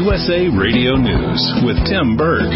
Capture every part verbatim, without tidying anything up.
U S A Radio News with Tim Berg.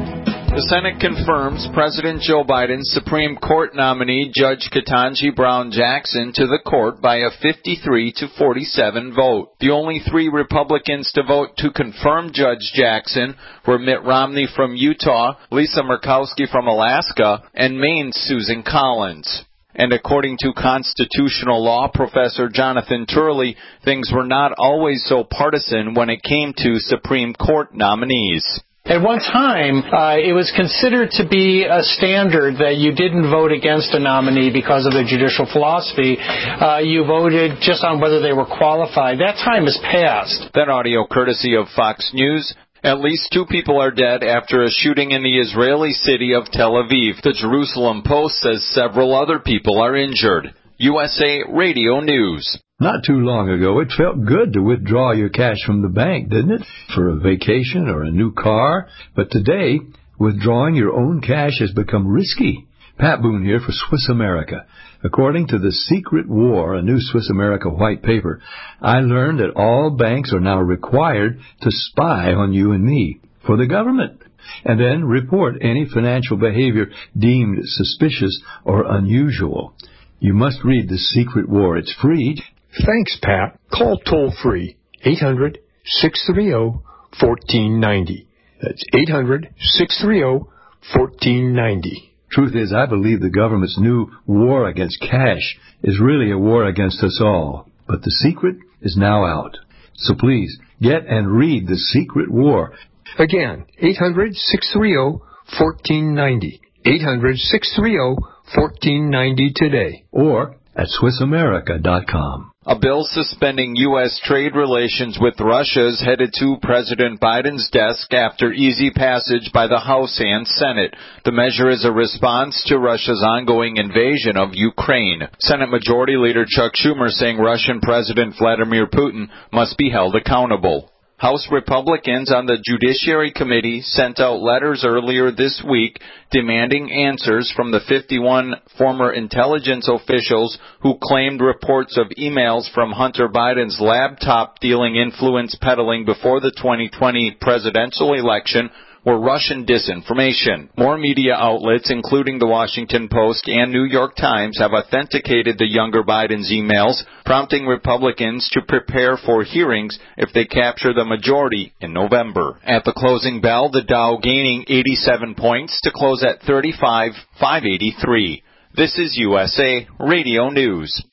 The Senate confirms President Joe Biden's Supreme Court nominee, Judge Ketanji Brown Jackson, to the court by a fifty-three to forty-seven vote. The only three Republicans to vote to confirm Judge Jackson were Mitt Romney from Utah, Lisa Murkowski from Alaska, and Maine's Susan Collins. And according to constitutional law professor Jonathan Turley, things were not always so partisan when it came to Supreme Court nominees. At one time, uh, it was considered to be a standard that you didn't vote against a nominee because of their judicial philosophy. Uh, you voted just on whether they were qualified. That time has passed. That audio courtesy of Fox News. At least two people are dead after a shooting in the Israeli city of Tel Aviv. The Jerusalem Post says several other people are injured. U S A Radio News. Not too long ago, it felt good to withdraw your cash from the bank, didn't it? For a vacation or a new car. But today, withdrawing your own cash has become risky. Pat Boone here for Swiss America. According to The Secret War, a new Swiss America white paper, I learned that all banks are now required to spy on you and me for the government, and then report any financial behavior deemed suspicious or unusual. You must read The Secret War. It's free. Thanks, Pat. Call toll-free eight hundred, six three zero, one four nine zero. That's eight hundred, six three zero, one four nine zero. Truth is, I believe the government's new war against cash is really a war against us all. But the secret is now out. So please, get and read The Secret War. Again, eight hundred, six three zero, one four nine zero. eight hundred, six three zero, one four nine zero today. Or at Swiss America dot com. A bill suspending U S trade relations with Russia is headed to President Biden's desk after easy passage by the House and Senate. The measure is a response to Russia's ongoing invasion of Ukraine. Senate Majority Leader Chuck Schumer saying Russian President Vladimir Putin must be held accountable. House Republicans on the Judiciary Committee sent out letters earlier this week demanding answers from the fifty-one former intelligence officials who claimed reports of emails from Hunter Biden's laptop dealing influence peddling before the twenty twenty presidential election were Russian disinformation. More media outlets, including the Washington Post and New York Times, have authenticated the younger Biden's emails, prompting Republicans to prepare for hearings if they capture the majority in November. At the closing bell, the Dow gaining eighty-seven points to close at thirty-five thousand five hundred eighty-three. This is U S A Radio News.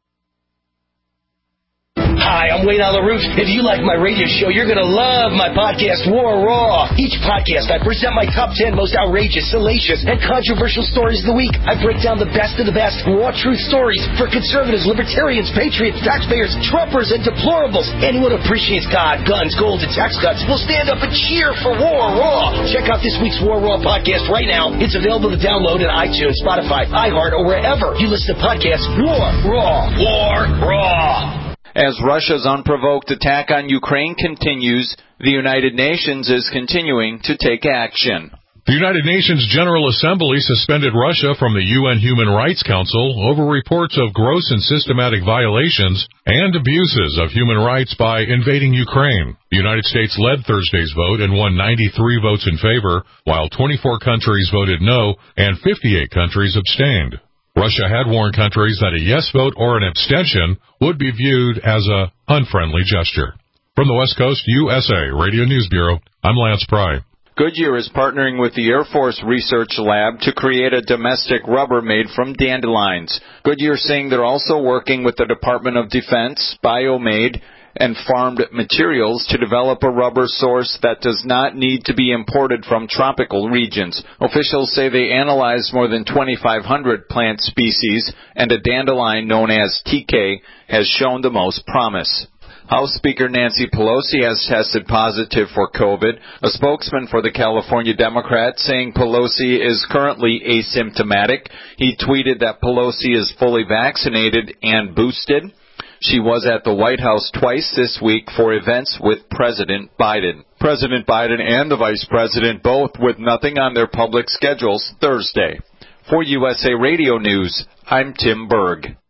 Hi, I'm Wayne on the Roof. If you like my radio show, you're going to love my podcast, War Raw. Each podcast, I present my top ten most outrageous, salacious, and controversial stories of the week. I break down the best of the best raw truth stories for conservatives, libertarians, patriots, taxpayers, Trumpers, and deplorables. Anyone who appreciates God, guns, gold, and tax cuts will stand up and cheer for War Raw. Check out this week's War Raw podcast right now. It's available to download at iTunes, Spotify, iHeart, or wherever you listen to podcasts. War Raw. War Raw. As Russia's unprovoked attack on Ukraine continues, the United Nations is continuing to take action. The United Nations General Assembly suspended Russia from the U N Human Rights Council over reports of gross and systematic violations and abuses of human rights by invading Ukraine. The United States led Thursday's vote and won ninety-three votes in favor, while twenty-four countries voted no and fifty-eight countries abstained. Russia had warned countries that a yes vote or an abstention would be viewed as a unfriendly gesture. From the West Coast U S A Radio News Bureau, I'm Lance Pry. Goodyear is partnering with the Air Force Research Lab to create a domestic rubber made from dandelions. Goodyear saying they're also working with the Department of Defense, Biomade, and farmed materials to develop a rubber source that does not need to be imported from tropical regions. Officials say they analyzed more than twenty-five hundred plant species, and a dandelion known as T K has shown the most promise. House Speaker Nancy Pelosi has tested positive for COVID. A spokesman for the California Democrats saying Pelosi is currently asymptomatic. He tweeted that Pelosi is fully vaccinated and boosted. She was at the White House twice this week for events with President Biden. President Biden and the Vice President both with nothing on their public schedules Thursday. For U S A Radio News, I'm Tim Berg.